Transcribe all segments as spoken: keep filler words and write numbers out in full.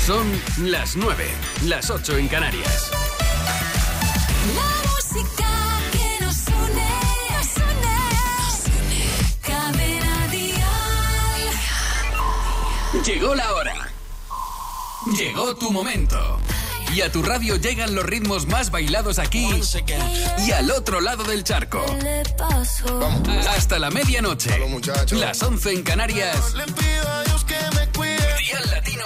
Son las nueve, las ocho en Canarias. La música que nos une, nos une, nos une. Cadena Dial. Llegó la hora. Llegó tu momento. Y a tu radio llegan los ritmos más bailados aquí y al otro lado del charco. Hasta la medianoche. Las once en Canarias. Dial Latino.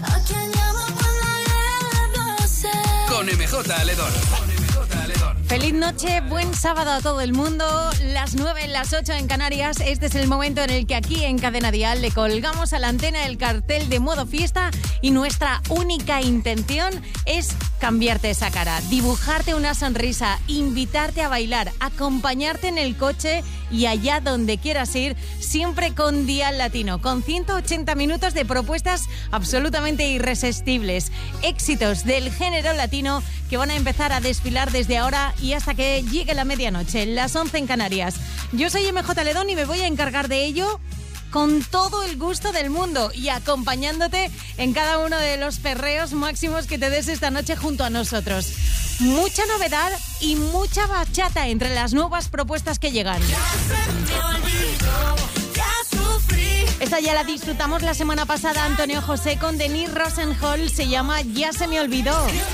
Con M J Aledón. Feliz noche, buen sábado a todo el mundo. Las nueve, las ocho en Canarias. Este es el momento en el que aquí en Cadena Dial le colgamos a la antena el cartel de modo fiesta y nuestra única intención es cambiarte esa cara, dibujarte una sonrisa, invitarte a bailar, acompañarte en el coche y allá donde quieras ir, siempre con Dial Latino, con ciento ochenta minutos de propuestas absolutamente irresistibles, éxitos del género latino que van a empezar a desfilar desde ahora y hasta que llegue la medianoche, las once en Canarias. Yo soy M J Ledón y me voy a encargar de ello con todo el gusto del mundo y acompañándote en cada uno de los perreos máximos que te des esta noche junto a nosotros. Mucha novedad y mucha bachata entre las nuevas propuestas que llegan. Esta ya la disfrutamos la semana pasada, Antonio José con Denise Rosenhol, se llama Ya se me olvidó.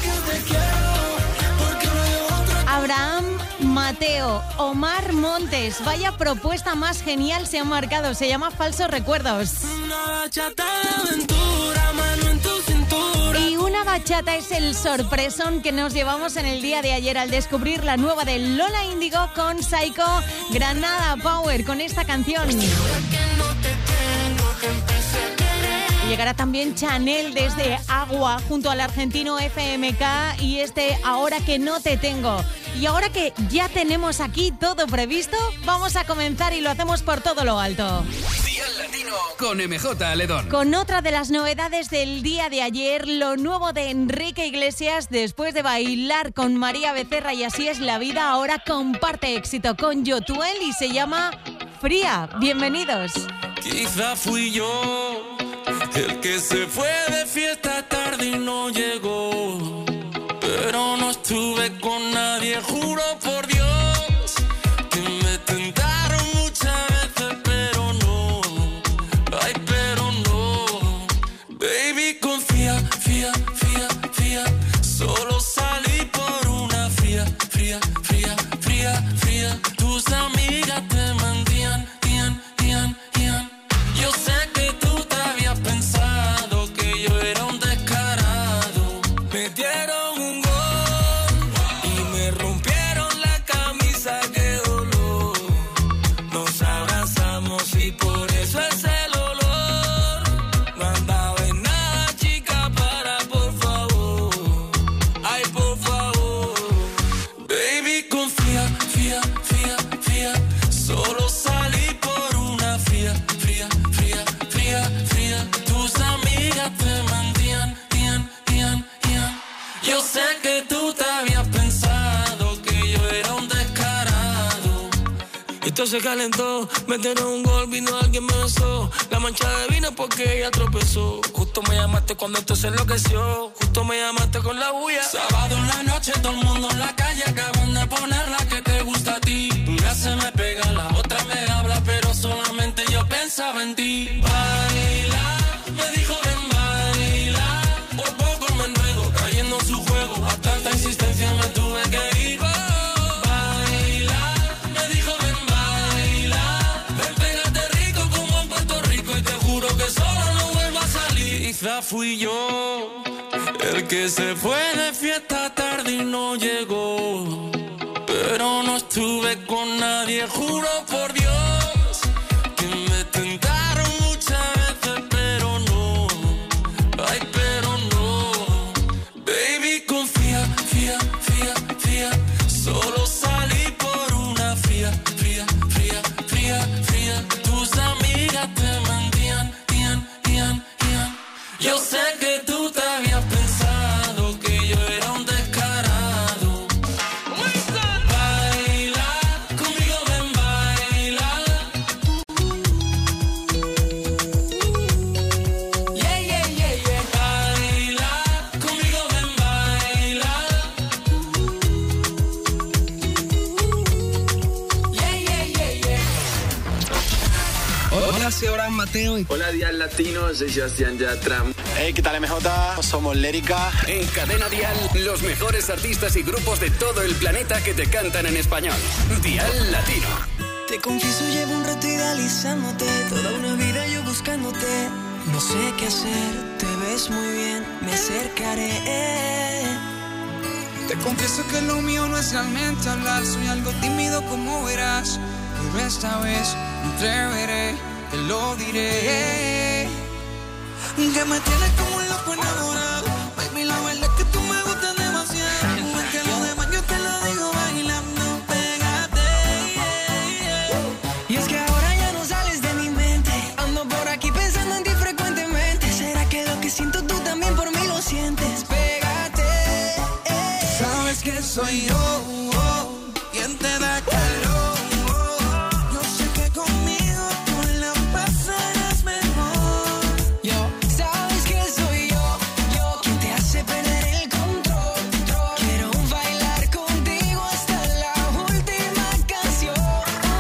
Abraham Mateo, Omar Montes, vaya propuesta más genial se han marcado, se llama Falsos Recuerdos. Y una bachata es el sorpresón que nos llevamos en el día de ayer al descubrir la nueva de Lola Índigo con Psycho, Granada Power con esta canción. Llegará también Chanel desde Agua junto al argentino F M K y este Ahora que no te tengo. Y ahora que ya tenemos aquí todo previsto, vamos a comenzar y lo hacemos por todo lo alto. Dial Latino con M J Aledón. Con otra de las novedades del día de ayer, lo nuevo de Enrique Iglesias, después de bailar con María Becerra y Así es la vida, ahora comparte éxito con Yotuel y se llama Fría. Bienvenidos. Quizá fui yo el que se fue de fiesta tarde y no llegó, pero no estuve con nadie, juro por Dios que me tentaron muchas veces, pero no, ay, pero no, baby, confía, fía, fía, fía, solo salí por una fría, fría, fría, fría, fría, tus amigas te mandían, ian, ian, ian, yo sé que tú te habías pensado que yo era un descarado, me dieron un gol y me rompieron la camisa, qué dolor, nos abrazamos y por eso es el olor, no andaba en nada, chica, para, por favor, ay, por favor, baby, confía, fía, fía, fía, solo salí por una fría, fría, fría, fría, fría, tus amigas te mandían, ian, ian, ian, yo sé que tú te habías pensado que yo era un descarado. Esto se calentó, metieron un gol, vino alguien me besó. La mancha de vino porque ella tropezó. Justo me llamaste cuando esto se enloqueció. Justo me llamaste con la bulla. Sábado en la noche, todo el mundo en la calle. Acaban de poner la que te gusta a ti. Una se me pega, la otra me habla, pero solamente yo pensaba en ti. Baila, me dijo ven baila. Por poco me enredo, cayendo en su juego. A tanta insistencia me tuve que ir. Baila, me dijo ven baila. Ven, pégate rico como en Puerto Rico y te juro que solo no vuelvo a salir. Quizá fui yo el que se fue de fiesta tarde y no llegó, pero no estuve con nadie, juro por Dios que me tentaron muchas veces, pero no, ay, pero no, baby, confía, fía, fía, fía, solo salí por una fría, fría, fría, fría, fría, tus amigas te mandían, ian, ian, ian, yo sé que tú te habías pensado que yo era un descarado. Baila, conmigo ven baila, Hola, soy Abraham Mateo. Hola, Dial Latino, soy Sebastián Yatra. Hey, ¿qué tal, M J? Somos Lérica. En Cadena Dial, los mejores artistas y grupos de todo el planeta que te cantan en español. Dial Latino. Te confieso, llevo un rato idealizándote, toda una vida yo buscándote. No sé qué hacer, te ves muy bien, me acercaré. Te confieso que lo mío no es realmente hablar, soy algo tímido como verás. Pero esta vez me atreveré, te lo diré. Que me tienes como un loco enamorado, baby, la verdad es que tú me gustas demasiado. Es que lo demás yo te lo digo bailando, pégate. Y es que ahora ya no sales de mi mente, ando por aquí pensando en ti frecuentemente. ¿Será que lo que siento tú también por mí lo sientes? Pégate. Sabes que soy yo, oh, quien te da calor. Yo sé que conmigo tú la pasarás mejor. Yo, sabes que soy yo, yo quien te hace perder el control. Quiero bailar contigo hasta la última canción.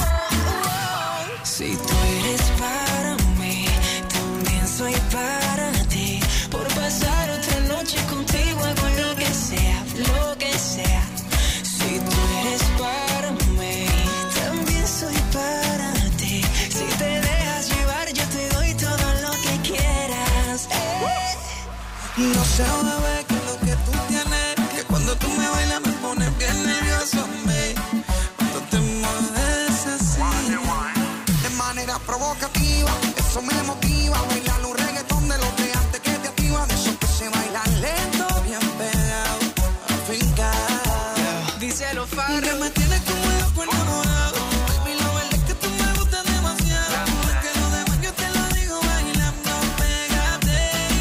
Si tú eres para mí, también soy para ti. Por pasar otra noche contigo hago lo que sea, lo que sea. Si tú eres para mí, también soy para ti. Si te dejas llevar, yo te doy todo lo que quieras. Eh. No sé, bebé, que lo que tú tienes, que cuando tú me bailas me pones bien nervioso, me. Cuando te mueves así, de manera provocativa, eso me motiva. Bailar un reggaetón de los de antes que te activa, de esos que se bailan lento, bien pegado, afincado. Díselo, Que Farro. me tienes como un loco enamorado, baby, la verdad es que tú me gustas demasiado. Es que lo demás yo te lo digo bailando, pégate.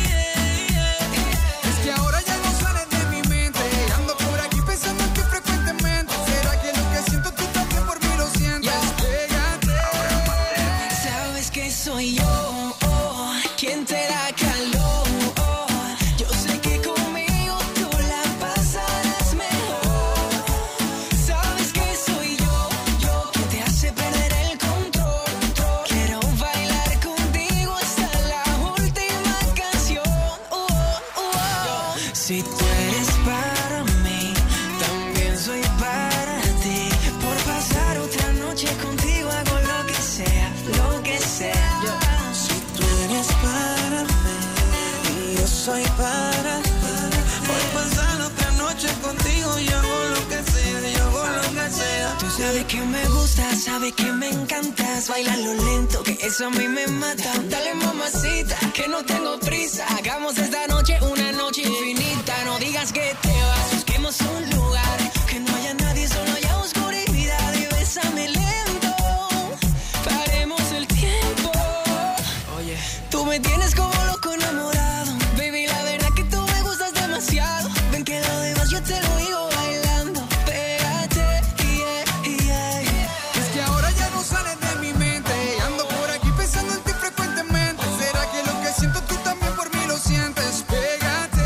Es que ahora ya no sales de mi mente, ando por aquí pensando en ti frecuentemente. ¿Será que lo que siento tú también por mí lo sientes? Pégate. Sabes que soy yo, oh, quien te da calor. Oh, yo sé que conmigo tú la pasarás mejor. Sabes que soy yo, yo quien te hace perder el control. Quiero bailar contigo hasta la última canción. Oh, oh, oh. Si tú eres para mí, también soy para ti. Por pasar otra noche contigo hago lo que sea, lo que sea. Si tú eres para mí y yo soy para ti, por pasar otra noche contigo yo hago lo que sea, yo hago lo que sea. Tú sabes que me gusta, sabes que me encantas. Bailalo lento, que eso a mí me mata. Dale, mamacita, que no tengo prisa. Hagamos esta noche una noche infinita. No digas que te vas, busquemos un lugar que no haya nadie, solo haya oscuridad. Y bésame lento, paremos el tiempo. Oye, tú me tienes como loco enamorado. Baby, la verdad que tú me gustas demasiado. Ven que lo demás yo te lo digo bailando. Pégate, yeah, yeah. Es que ahora ya no sales de mi mente, ando por aquí pensando en ti frecuentemente. ¿Será que lo que siento tú también por mí lo sientes? Pégate.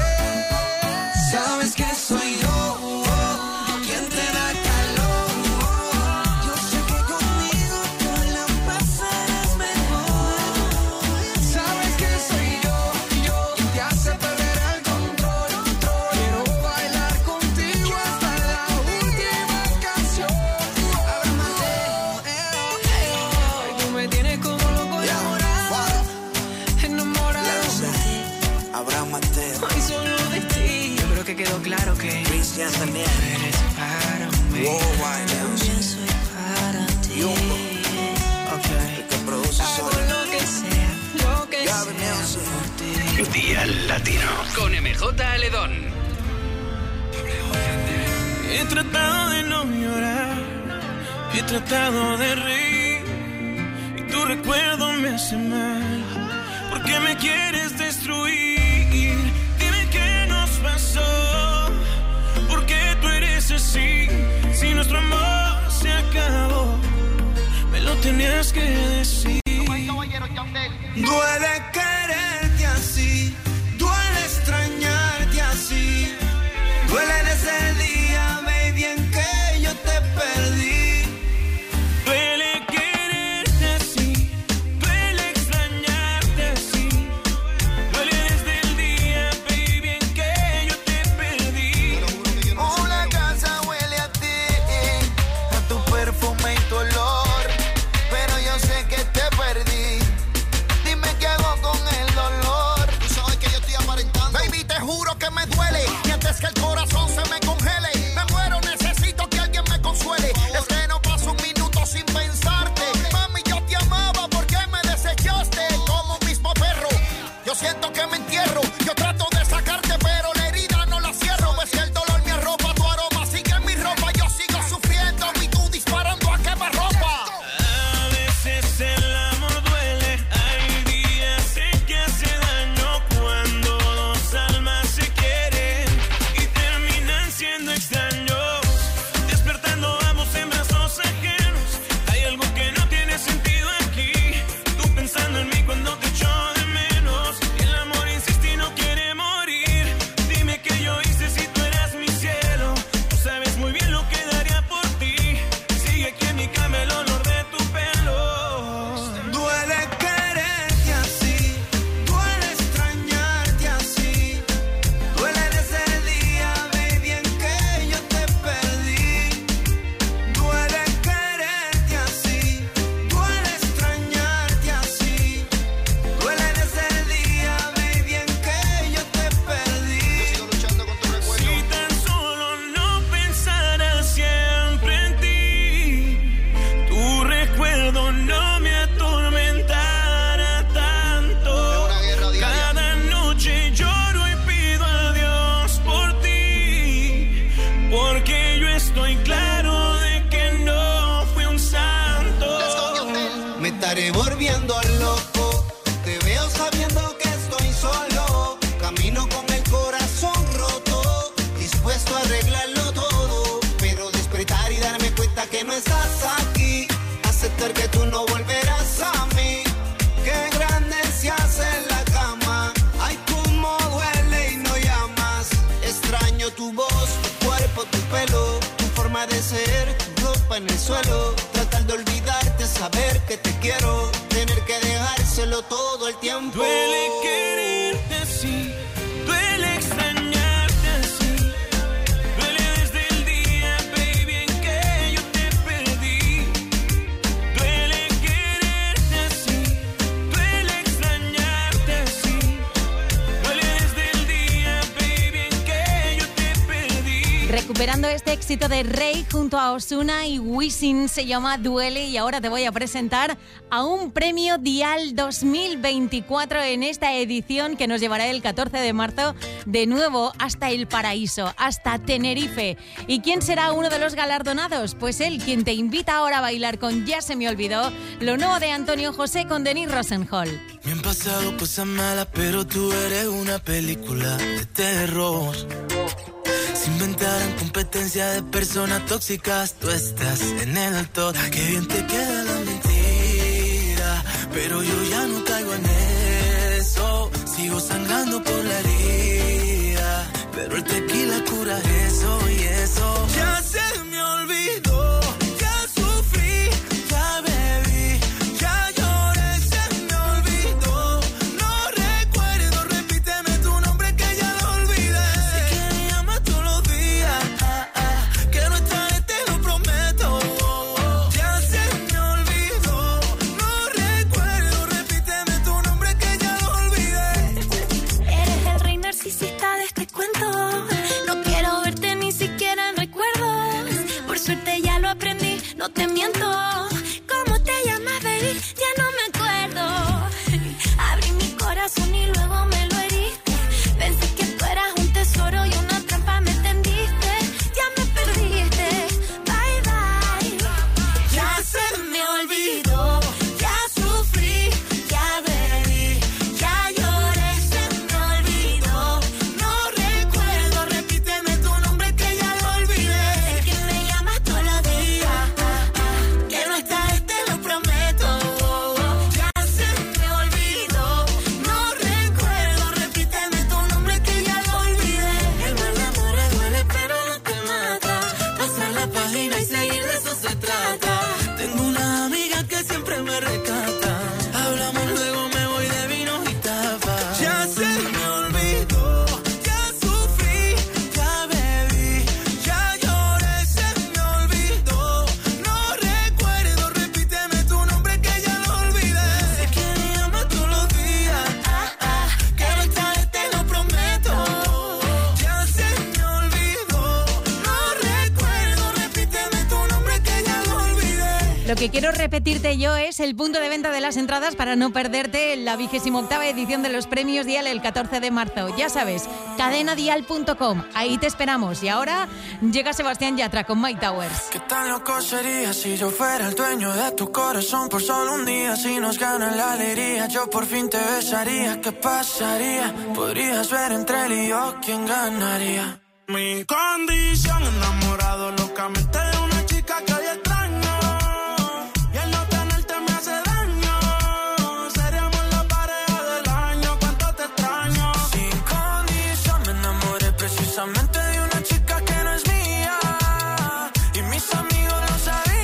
Sabes que soy yo, oh, quien te da calor. Yo sé que conmigo tú la pasarás mejor. Sabes que soy yo, yo quien te hace perder el control. Quiero bailar contigo hasta la última canción. Abre Mateo, Ay, tú me tienes como loco enamorado, enamorado. Abraham Mateo, Ay, solo de ti. Yo creo que quedó claro que Cristian también. eres para mí. También soy para ti. Okay. Que produce Hago lo que sea, lo que sea por ti. Dial Latino. Con M J Aledón. He tratado de no llorar, he tratado de reír, y tu recuerdo me hace mal. ¿Por qué me quieres destruir? Dime qué nos pasó, ¿por qué tú eres así? Si nuestro amor se acabó, me lo tenías que decir. Duele quererte así, duele extrañarte así, duele desde el día, baby, en que yo te perdí. Duele quererte así, duele es que el corazón se me congele. Me muero, necesito que alguien me consuele. Es que no paso un minuto sin pensarte. Mami, yo te amaba, ¿por qué me desechaste? Como un mismo perro, yo siento que me entierro. Yo trato de sacarte, pero la herida no la cierro. Es que el dolor me arropa, tu aroma sigue en mi ropa. Yo sigo sufriendo y tú disparando a quemarropa. A veces el amor duele. Hay días en que hace daño cuando dos almas se quieren y terminan siendo extraños, despertando ambos en brazos ajenos. Hay algo que no tiene sentido aquí. Tú pensando en mí cuando te echo de menos. El amor insiste y no quiere morir. Dime qué yo hice si tú eras mi cielo. Tú sabes muy bien lo que daría por ti. Sigue aquí en mi cama el olor de tu pelo. Duele quererte así, duele extrañarte así. Duele desde el día, baby, en que yo te perdí. Duele quererte así, duele extrañarte así. Duele desde el día, baby, en que yo te perdí. Si tan solo no pensara siempre en ti, tu recuerdo no me atormentara tanto. Cada noche lloro y pido a Dios por ti, porque yo estoy claro de que no fui un santo. Me estaré volviendo loco. Te veo sabiendo que estoy solo. Camino con el corazón roto, dispuesto a arreglarlo todo. Pero despertar y darme cuenta que no estás aquí. Aceptar que tú no volverás a mí. Qué grande se hace en la cama. Ay, cómo duele y no llamas. Extraño tu voz, tu cuerpo, tu pelo, tu forma de ser, tu ropa en el suelo. Tratar de olvidarte, saber que te quiero. Tener que dejárselo todo el tiempo. Duele quererte así, duele extrañarte así. Duele desde el día, baby, en que yo te perdí. Duele quererte así, duele extrañarte así. Duele desde el día, baby, en que yo te perdí. Recuperando este éxito de Rey junto a Ozuna y Wisin, se llama Duele, y ahora te voy a presentar a un premio Dial dos mil veinticuatro en esta edición que nos llevará el catorce de marzo de nuevo hasta el paraíso, hasta Tenerife. ¿Y quién será uno de los galardonados? Pues él, quien te invita ahora a bailar con Ya se me olvidó, lo nuevo de Antonio José con Denis Rosenhol. Me han pasado cosas malas, pero tú eres una película de terror. Se inventaron competencia de personas tóxicas. Tú estás en el top. Qué bien te queda la mentira, pero yo ya no caigo en eso. Sigo sangrando por la herida, pero el tequila cura eso y eso. Ya se me olvidó, ya sufrí, ya bebí, ya lloré, se me olvidó. No recuerdo, repíteme tu nombre que ya lo olvidé. Si que me llamas todos los días, ah, ah, que no estaré, te lo prometo. Oh, oh. Ya se me olvidó, no recuerdo, repíteme tu nombre que ya lo olvidé. Eres el rey narcisista de este cuento. que quiero repetirte yo es el punto de venta de las entradas para no perderte la vigésima octava edición de los premios Dial el catorce de marzo. Ya sabes, cadena dial punto com. Ahí te esperamos. Y ahora llega Sebastián Yatra con My Towers. ¿Qué tan loco sería si yo fuera el dueño de tu corazón por solo un día? Si nos gana la alegría, yo por fin te besaría. ¿Qué pasaría? Podrías ver entre él y yo quién ganaría. Mi condición, enamorado locamente de una chica que hoy extraño. Y el no tenerte me hace daño. Seríamos la pareja del año, cuánto te extraño. Sin condición me enamoré precisamente de una chica que no es mía. Y mis amigos lo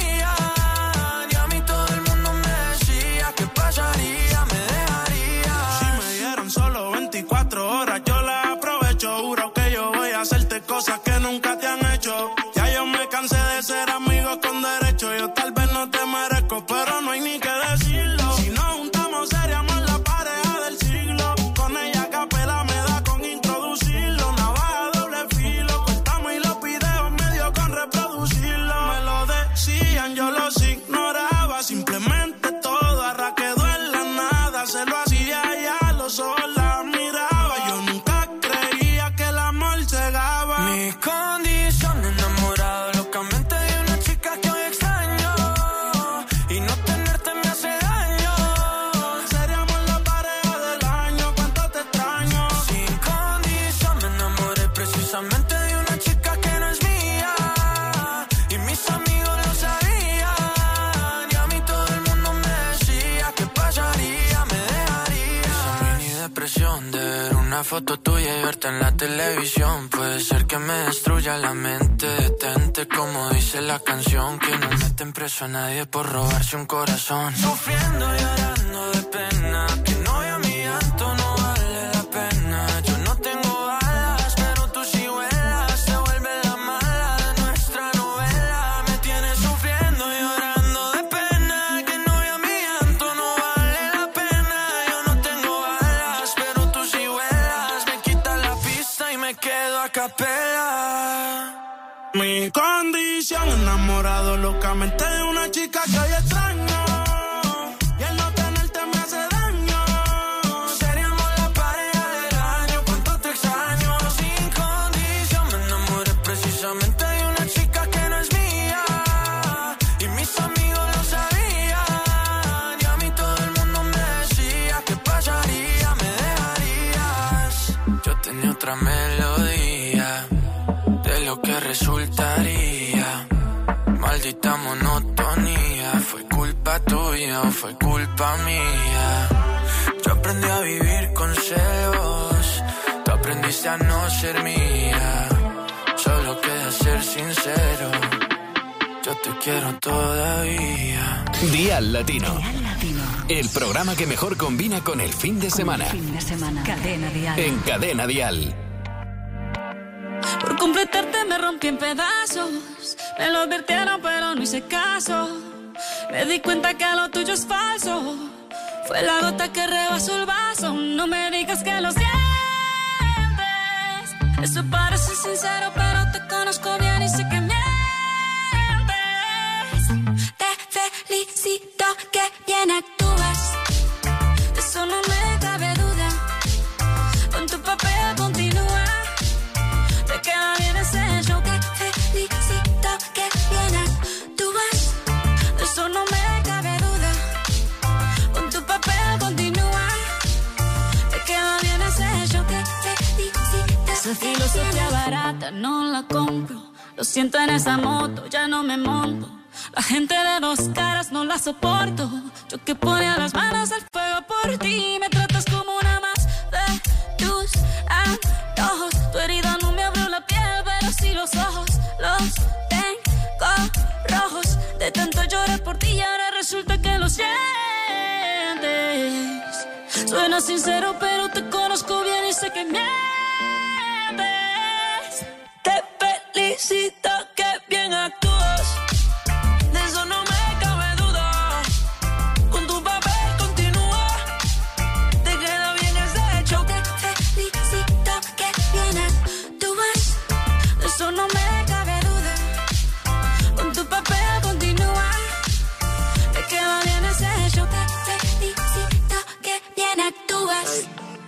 sabían. Y a mí todo el mundo me decía ¿qué pasaría? Me dejaría. Si me dieron solo veinticuatro horas, yo las aprovecho. Juro que yo voy a hacerte cosas que nunca te han hecho. Ya yo me cansé de ser amigos con derecho. Yo tal vez no te merezco, pero no hay ni que decirlo. Si nos juntamos seríamos la pareja del siglo. Con ella a capela me da con introducirlo. Navaja doble filo, cortamos y los videos medio con reproducirlo. Me lo decían, yo los ignoraba. Simplemente todo arra quedó en la nada. Se lo hacía y a los ojos la miraba. Yo nunca creía que el amor llegaba. Mi condición, enamorado locamente de una chica que hoy extraño. Y no tenerte me hace daño. Seríamos la pareja del año, cuánto te extraño. Sin condición me enamoré precisamente de una chica que no es mía. Y mis amigos lo sabían. Y a mí todo el mundo me decía ¿qué pasaría? Me dejaría. Esa mini depresión de ver una foto tuya y verte en la televisión puede ser que me destruya la mente. Detente como dice la canción, que no meten preso a nadie por robarse un corazón. Sufriendo y llorando de pena, que no vea mi llanto, no vale la pena. Yo no tengo alas, pero tú sí vuelas. Se vuelve la mala de nuestra novela. Me tienes sufriendo y llorando de pena, que no vea mi llanto, no vale la pena. Yo no tengo alas, pero tú sí vuelas. Me quitas la pista y me quedo a capela. Mi condición, enamorado locamente de una chica que hoy extraño. Y el no tenerte me hace daño. Seríamos la pareja del año, cuánto te extraño. Sin condición me enamoré precisamente de una chica que no es mía. Y mis amigos lo sabían. Y a mí todo el mundo me decía ¿qué pasaría? Me dejarías. Yo tenía otra melodía de lo que resultaría. Maldita monotonía. ¿Fue culpa tuya o fue culpa mía? Yo aprendí a vivir con celos. Tú aprendiste a no ser mía. Solo queda ser sincero. Yo te quiero todavía. Dial Latino. El programa que mejor combina con el fin de semana. Fin de semana. Cadena Dial. En Cadena Dial. Por completarte me rompí en pedazos. Me lo advirtieron pero no hice caso. Me di cuenta que lo tuyo es falso. Fue la gota que rebasó el vaso. No me digas que lo sientes. Eso parece sincero pero te conozco bien y sé que mientes. Te felicito que bien actúas. De eso no me cabe duda. Con tu papel continúa. Te queda bien ese show. Te felicito que bien actúas. De eso no me cabe duda. Con tu papel continúa. Te queda bien ese show. Te felicito. Esa filosofía barata no la compro. Lo siento en esa moto, ya no me monto. La gente de dos caras no la soporto. Yo que ponía las manos al fuego por ti. Me tratas como una más de tus antojos. Tu herida no me abrió la piel, pero sí los ojos. Los tengo rojos. De tanto llorar por ti y ahora resulta que lo sientes. Suena sincero, pero te conozco bien y sé que mientes. Te felicito que bien actúas. De eso no me cabe duda. Con tu papel continúa. Te queda bien ese show. Te felicito que bien actúas. De eso no me cabe duda. Con tu papel continúa.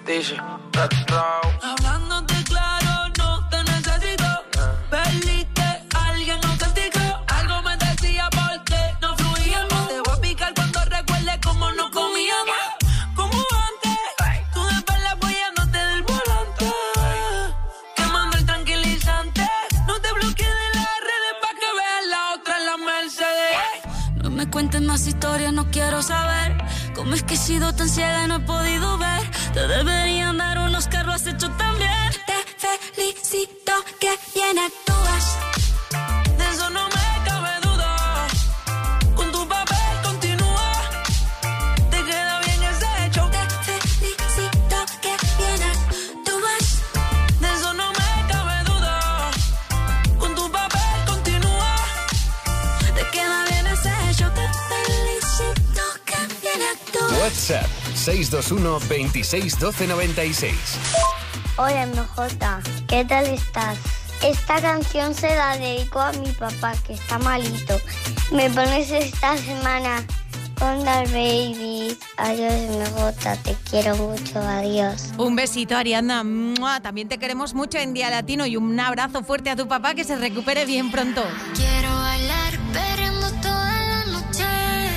Dice, hablándote claro, no te necesito. Perdiste, alguien nos castigó. Algo me decía porque no fluíamos. Te voy a picar cuando recuerde cómo nos comíamos. Como antes, tú de perla apoyándote del volante. Quemando el tranquilizante. No te bloquees de las redes pa' que veas la otra en la Mercedes. No me cuentes más historias, no quiero saber cómo es que he sido tan ciega y no he podido ver. Te deberían dar un Oscar, lo has hecho tan bien. Te felicito, que bien actúas. De eso no me cabe duda. Con tu papel continúa. Te queda bien ese hecho. Te felicito, que bien actúas. De eso no me cabe duda. Con tu papel continúa. Te queda bien ese hecho. Te felicito, que bien actúas. WhatsApp seis dos uno, veintiséis, doce, noventa y seis. Hola, M J, ¿qué tal estás? Esta canción se la dedico a mi papá, que está malito. Me pones esta semana con las babies. Adiós, M J, te quiero mucho, adiós. Un besito, Ariadna. ¡Mua! También te queremos mucho en Día Latino y un abrazo fuerte a tu papá, que se recupere bien pronto. Quiero bailar perreando toda la noche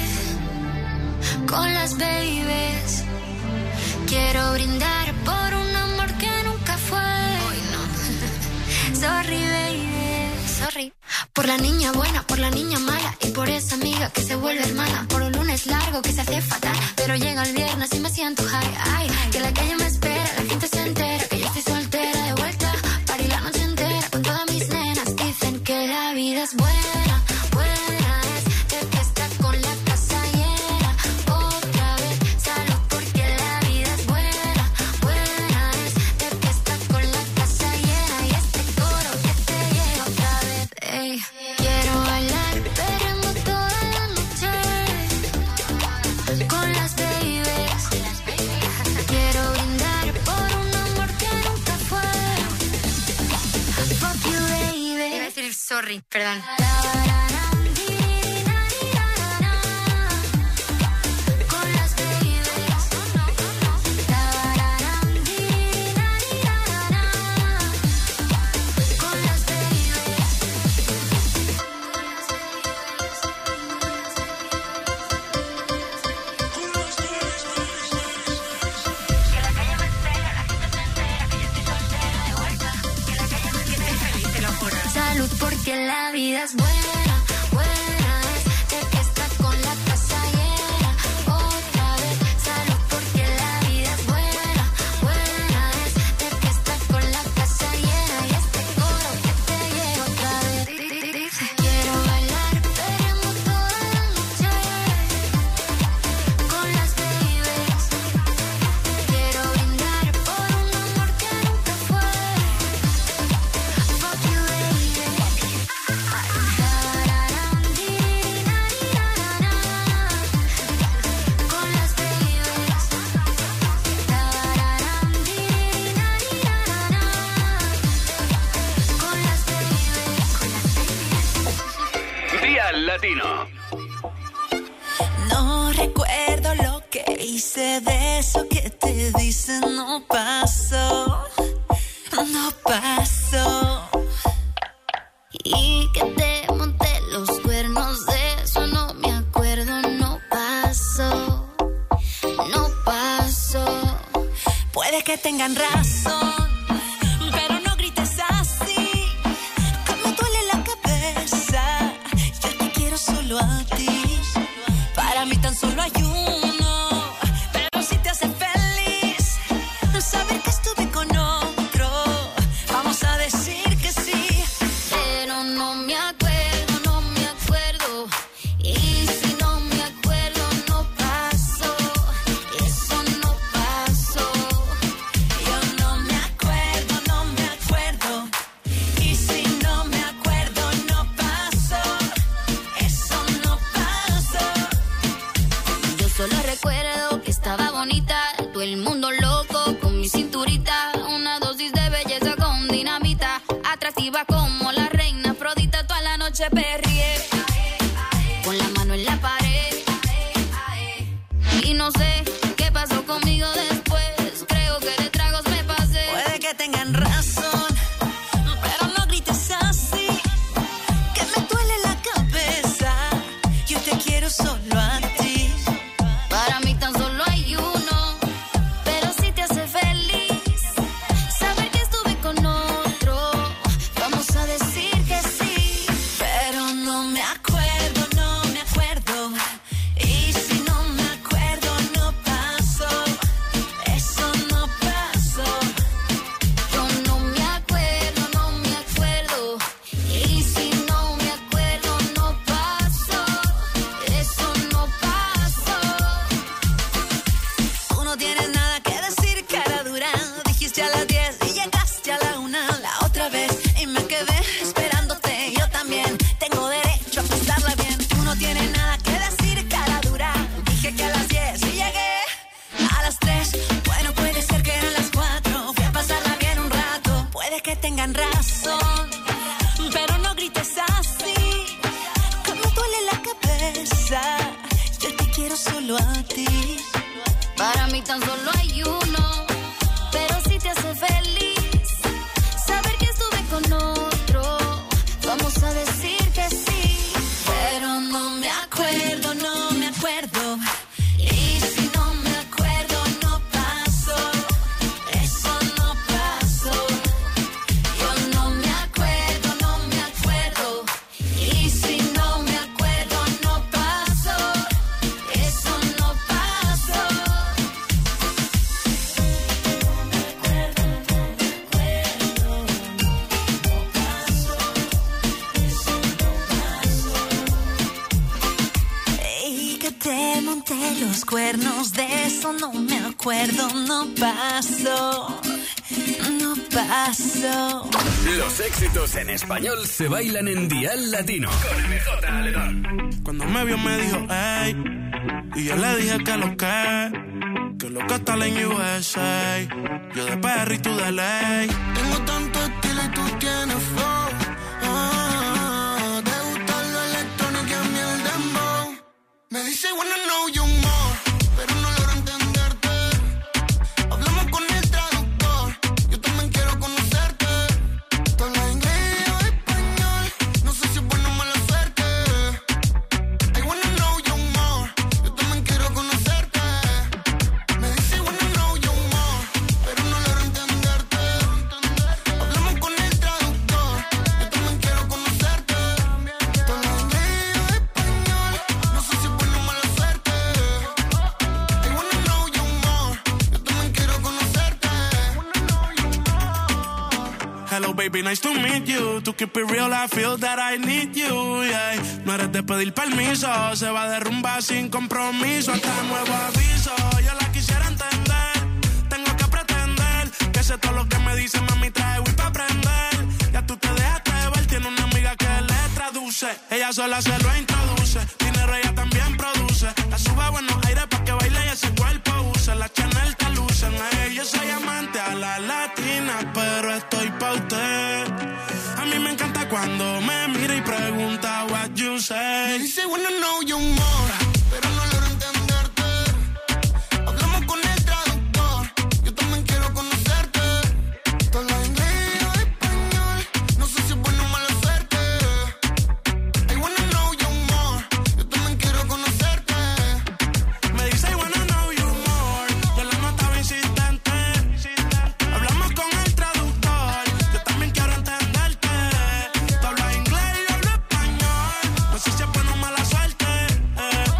con las babies. Quiero brindar por un amor que nunca fue. Hoy no. Sorry, baby, sorry. Por la niña buena, por la niña mala y por esa amiga que se vuelve hermana. Por un lunes largo que se hace fatal, pero llega el viernes y me siento high. Ay, que la calle me espera, la gente se entera que yo estoy soltera de vuelta. Party la noche entera con todas mis nenas. Dicen que la vida es buena, buena es de que está con la casa llena. Otra vez, salud porque la vida es buena, buena es de que está con la casa llena. Y este coro que te llega otra vez. Ey, quiero bailar perreando toda la noche con las babies. Quiero brindar por un amor que nunca fue. Fuck you, baby. Iba a decir sorry, perdón. Con las babies. Con las salud porque la vida es buena, buena es de que está con la casa llena. Otra vez, salud porque la vida es buena, buena es de que está con la casa llena. Y este coro que te llega otra vez. Quiero bailar perreando toda la noche con las babies. Quiero brindar por un amor que nunca fue. Fuck you, baby. Con las babies. Con las babies. Día Latino. No recuerdo lo que hice, de eso que te dicen no pasó, no pasó. Y que te monté los cuernos, de eso no me acuerdo, no pasó, no pasó. Puede que tengan razón, pero no grites así, que me duele la cabeza. Yo te quiero solo a ti, para mí tan solo hay uno, pero si te hace feliz saber que estuve con otro, vamos a decir que sí. Pero no me acuerdo, no me acuerdo. Y si no me acuerdo, no pasó. Eso no pasó. Yo no me acuerdo, no me acuerdo. Y si no me acuerdo, no pasó. Eso no pasó. Yo solo recuerdo que estaba bonita, todo el mundo loco con mi cinturita, una dosis de belleza con dinamita, atractiva como la reina Afrodita, toda la noche perrié, con la mano en la pared, y no sé qué pasó conmigo después, creo que tengan razón, pero no grites así, que me duele la cabeza. Yo te quiero solo a ti. Para mí tan solo hay uno, pero si te hace feliz saber que estuve con otro, vamos a decir que sí. Pero no me acuerdo, no me acuerdo. Y si no me acuerdo, no pasó. Eso no pasó. Yo no me acuerdo, no me acuerdo. Y si no me acuerdo, no pasó. Eso no pasó. Tú no tienes nada que decir, cara dura. Dijiste a las diez y llegaste a la una la otra vez. Y me quedé esperándote. Yo también tengo derecho a pasarla bien. Tú no tienes nada que decir, cara dura. Dije que a las diez y llegué a las tres. Bueno, puede ser que eran las cuatro. Fui a pasarla bien un rato. Puede que tengan razón, pero no grites así, que me duele la cabeza. Yo te quiero solo a ti. Para mí tan solo hay uno, pero si te hace feliz saber que estuve con otro, vamos a decir que sí. Pero no me acuerdo, no me acuerdo. Y si no me acuerdo, no pasó. Eso no pasó. Yo no me acuerdo, no me acuerdo. Y si no me acuerdo, no pasó. Eso no pasó. Y que te monté los cuernos, de eso no me acuerdo, no pasó. No pasó. Los éxitos en español se bailan en Dial Latino. Con M J Aledón. Cuando me vio me dijo, ey, y yo le dije que lo que, que lo que está en U S A. Yo de perro y tú de ley. Tengo tanto estilo y tú tienes flow. Ah, te gusta lo electrónico y a mí el dembow. Me dice, wanna know you more, pero no logro entenderte. Hablamos con el traductor, yo también quiero conocerte. Tú hablas inglés y yo español, no sé si es buena o mala suerte. I wanna know you more, yo también quiero conocerte. Me dice, wanna know you more, pero no logro entenderte. Hablamos con el traductor, yo también quiero conocerte. Tú hablas inglés y yo español, no sé si es buena o mala suerte. I wanna know you more, yo también quiero conocerte. Hello baby, nice to meet you. To keep it real, I feel that I need you, yeah. No eres de pedir permiso, se va a derrumbar sin compromiso. Hasta nuevo aviso, yo la quisiera entender. Tengo que pretender que sé todo lo que me dice, mami, trae Wii pa' aprender. Ya tú te dejaste ver, tiene una amiga que le traduce. Ella sola se lo introduce, dinero ella también produce. La sube a buenos aires pa' que baile y ese cuerpo use. La Chanel te lucen, ey, yo soy amante a la latina, pero estoy pa' usted. A mí me encanta cuando me mira y pregunta what you say. Me dice wanna know you more, pero no logro entenderte. Hablamos con el traductor, yo también quiero conocerte. Tú hablas inglés y yo español, no sé si es buena o mala suerte. I wanna know you more, yo también quiero conocerte. Me dice I wanna know you more, yo la notaba insistente. Hablamos con el traductor, yo también quiero entenderte. Tú hablas inglés y yo hablo español, no sé si es buena o mala suerte.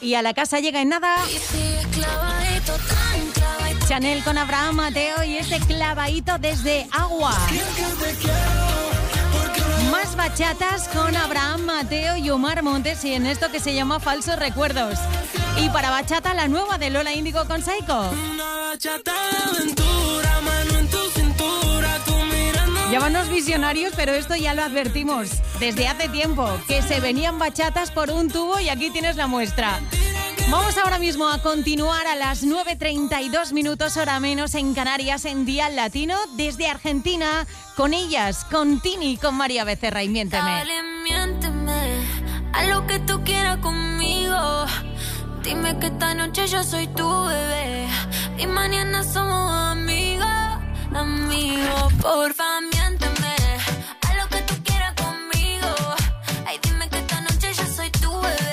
y a la casa llega en nada Chanel con Abraham Mateo y este clavadito desde Agua. Más bachatas con Abraham Mateo y Omar Montes y en esto que se llama Falsos Recuerdos. Y para bachata, la nueva de Lola Índigo con Saiko. Llámanos visionarios, pero esto ya lo advertimos desde hace tiempo, que se venían bachatas por un tubo y aquí tienes la muestra. Vamos ahora mismo a continuar a las nueve treinta y dos minutos, hora menos en Canarias, en Dial Latino, desde Argentina, con ellas, con Tini, con María Becerra y Miénteme. Dale, miénteme, a lo que tú quieras conmigo. Dime que esta noche yo soy tu bebé y mañana somos amigos, amigos. Porfa, miénteme, a lo que tú quieras conmigo. Ay, dime que esta noche yo soy tu bebé.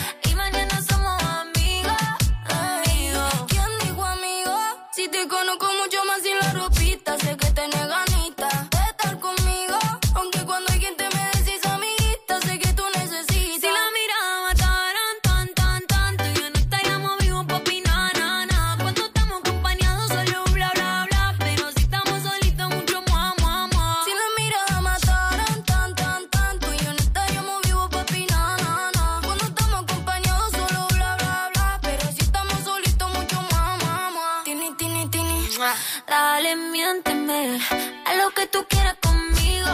Si te conozco mucho más sin la ropita, sé que tenés ganitas de estar conmigo. Aunque cuando alguien te me decís amiguita, sé que tú necesitas. Si la mirada mataran tan, tan, tanto, ya no estaríamos vivos, papi, na, na, na. Cuando estamos acompañados solo bla, bla, bla. Pero si estamos solitos mucho mua, mua, mua. Si la mirada mataran tan, tan, tanto, ya no estaríamos vivos, papi, na, na, na. Cuando estamos acompañados solo bla, bla, bla. Pero si estamos solitos mucho mua, mua, mua. Tini, tini, tini. Dale, miénteme, a lo que tú quieras conmigo.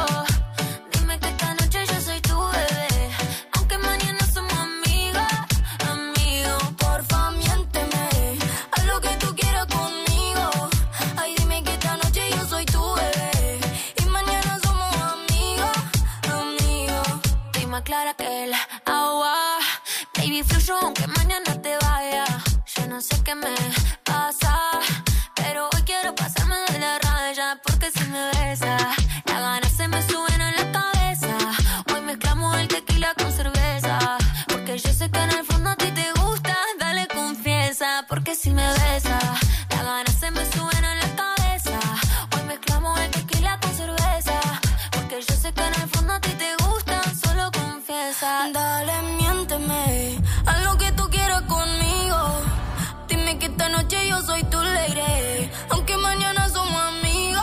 Dime que esta noche yo soy tu bebé, aunque mañana somos amigos, amigos. Porfa, miénteme, a lo que tú quieras conmigo. Ay, dime que esta noche yo soy tu bebé y mañana somos amigos, amigos. Estoy más clara que el agua, baby, fluyo aunque mañana te vaya. Yo no sé qué me pasa, pero hoy quiero pasarme de la raya, porque si me besa, las ganas se me suben a la cabeza. Hoy mezclamos el tequila con cerveza, porque yo sé que en el fondo a ti te gusta. Dale, confiesa, porque si me besa, las ganas se me suben a la cabeza. Hoy mezclamos el tequila con cerveza, porque yo sé que en el fondo a ti te gusta. Solo confiesa. Dale, miénteme, haz lo que tú quieras conmigo. Dime que esta noche yo soy tu lady, aunque mañana somos amigos,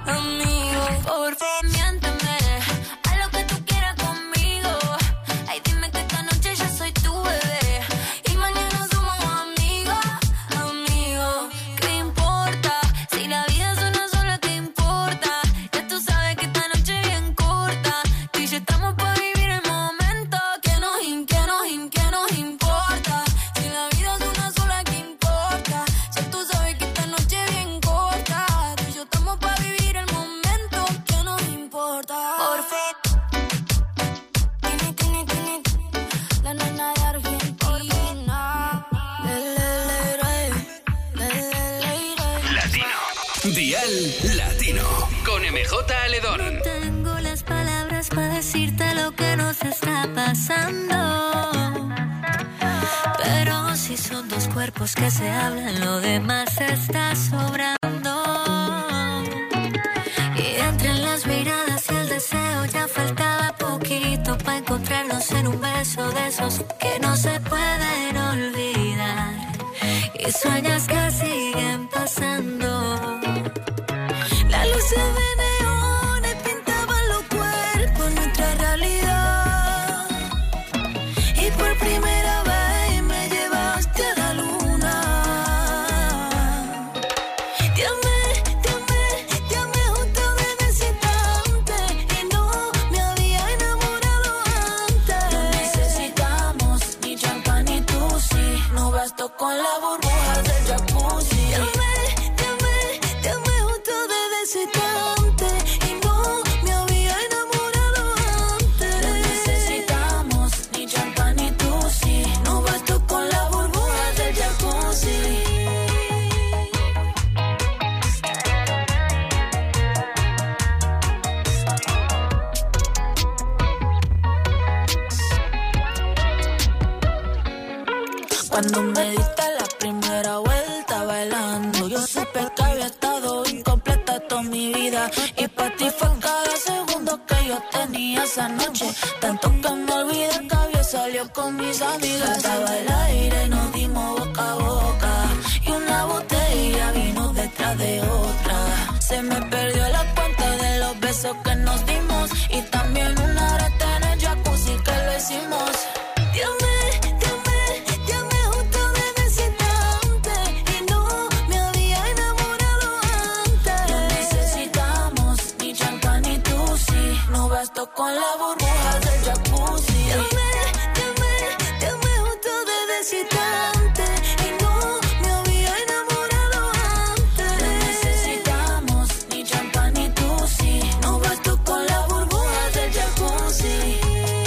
amigos. Por favor, miénteme, haz lo que tú quieras conmigo. Ay, dime que esta noche yo soy tu bebé y mañana somos amigos, amigos. ¿Qué importa? Si la vida es una sola, ¿qué importa? Ya tú sabes que esta noche es bien corta. Tú y yo estamos para vivir el momento. Que nos, in, que nos, in, que nos importa. Si la vida es una sola, ¿qué importa? Ya tú sabes que esta noche es bien corta. Tú y yo estamos para vivir el momento. Que nos importa. Por fin. Tini, tini, tini, la nena de Argentina. Le, le, le, re, le, le, le, re. Latino. Dial Latino. Con M J Aledón. No tengo las palabras para decirte lo que nos está pasando, pero si son dos cuerpos que se hablan, lo demás está sobrando. Y entre las miradas y el deseo ya faltaba poquito para encontrarnos en un beso de esos que no se pueden olvidar. Y sueños que siguen pasando. La luz se ve neones pintaban los cuerpos, nuestra realidad. Y por primera vez me llevaste a la luna. Te amé, te amé, te amé justo desde ese instante. Y no me había enamorado antes. No necesitamos ni champán ni tusi. No bastó con la burbuja del jacuzzi. Te amé, te amé, te amé justo desde ese instante. Y no me había enamorado antes. No necesitamos ni champán ni tusi. No bastó con la burbuja del jacuzzi. Cuando me diste la primera vuelta bailando, yo supe que había estado incompleta toda mi vida. Y para ti fue cada segundo que yo tenía esa noche. Tanto que me olvidé que había salido salió con mis amigas. Estaba al aire, nos dimos boca a boca. Y una botella vino detrás de otra. Se me perdió la cuenta de los besos que nos dimos. Y también una rata en el jacuzzi que lo hicimos. Dios mío. Con la burbuja del jacuzzi. Llamé, llamé, llamé justo de visitante. Y no me había enamorado antes. No necesitamos ni champán ni tusi. No basto con la burbuja del jacuzzi.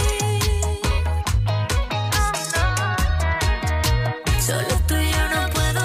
Solo tú y yo no puedo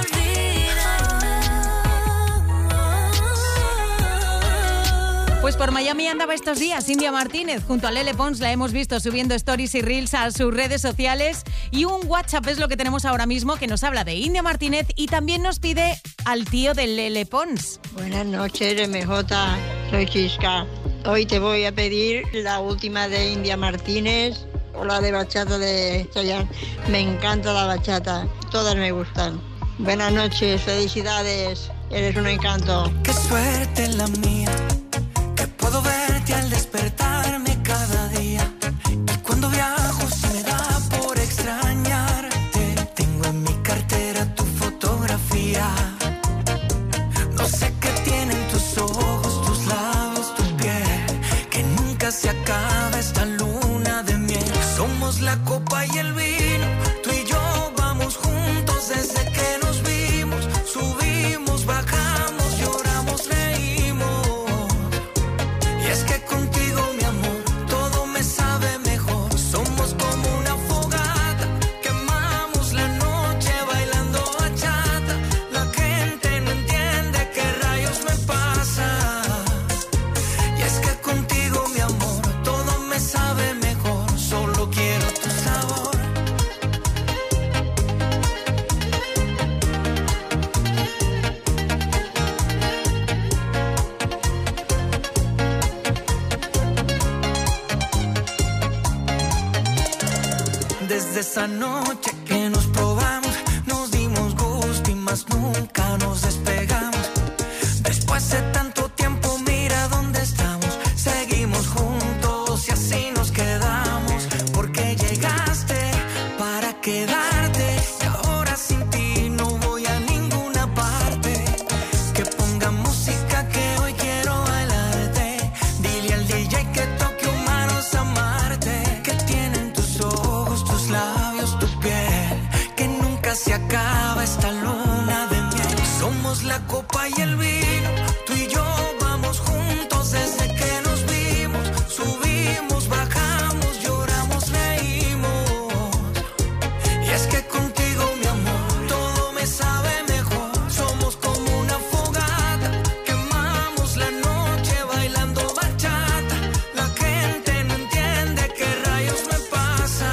olvidar. Pues por Miami andaba estos días India Martínez. Junto a Lele Pons la hemos visto subiendo stories y reels a sus redes sociales. Y un WhatsApp es lo que tenemos ahora mismo que nos habla de India Martínez y también nos pide al tío de Lele Pons. Buenas noches, M J. Soy Chisca. Hoy te voy a pedir la última de India Martínez o la de bachata de Chayanne. Me encanta la bachata. Todas me gustan. Buenas noches, felicidades. Eres un encanto. Qué suerte la mía. Puedo verte al despertarme cada día. Y cuando viajo se me da por extrañarte. Tengo en mi cartera tu fotografía. No sé qué tienen tus ojos, tus labios, tu piel, que nunca se acaba esta luna de miel. Somos la copa y el vino. Tú y yo vamos juntos desde que nos vimos. Subimos, bajamos, lloramos, reímos. Y es que contigo, mi amor, todo me sabe mejor. Somos como una fogata, quemamos la noche bailando bachata. La gente no entiende qué rayos me pasa. Y es que contigo, mi amor, todo me sabe mejor. Solo quiero tu sabor. Desde esa noche que nos probamos, nos dimos gusto y más nunca nos despegamos. Después de tanto tiempo, mira dónde estamos. Seguimos juntos y así nos quedamos. Porque llegaste para quedarte. Y ahora sin ti no voy a ninguna parte. Que ponga música que hoy quiero bailarte. Dile al D J que toque humanos amarte. Que tienen tus ojos, tus labios, tu piel, que nunca se acaba esta luna de miel. Somos la copa y el vino. Tú y yo vamos juntos desde que nos vimos. Subimos, bajamos, lloramos, reímos. Y es que contigo, mi amor, todo me sabe mejor. Somos como una fogata, quemamos la noche bailando bachata. La gente no entiende qué rayos me pasa.